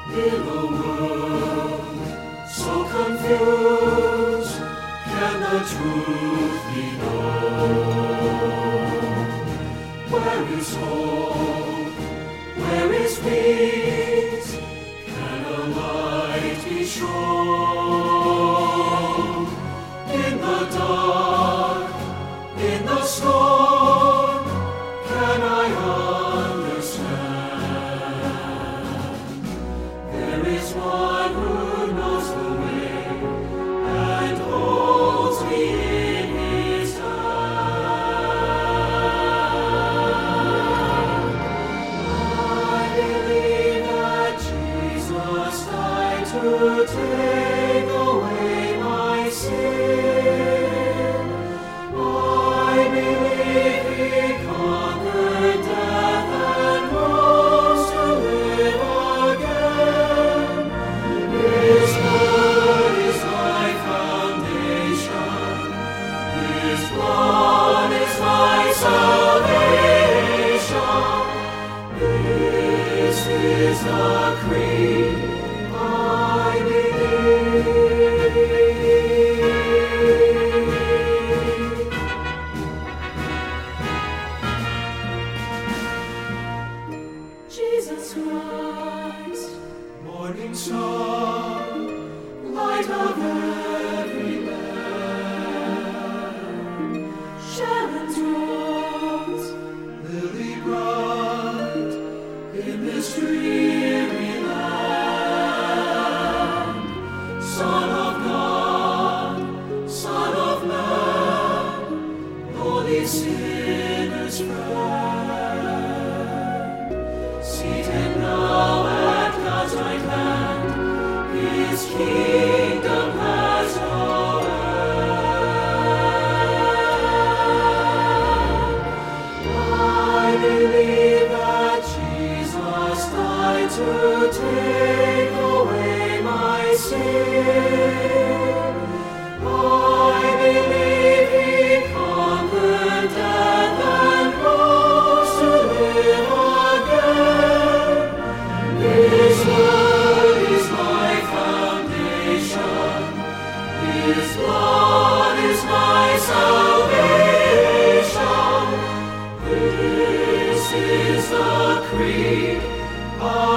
In a world so confused, can the truth be known? Where is hope? Where is peace? Can a light be shown? In the dark, in the storm, can I understand? There is one who knows the way and holds me in his hand. I believe that Jesus died to take away my sin. I believe he conquered death and rose to live again. His word is my foundation. His blood is my salvation. This is the creed I believe. Jesus Christ, morning star, light of every land, Sharon's rose, lily bright, in this dreary land, Son of God, Son of man, holy sinner's friend, seated now at God's right hand, his kingdom has no end. I believe that Jesus died to take away my sin. I believe he conquered death and rose to live again. His word is my foundation. His blood is my salvation. This is the creed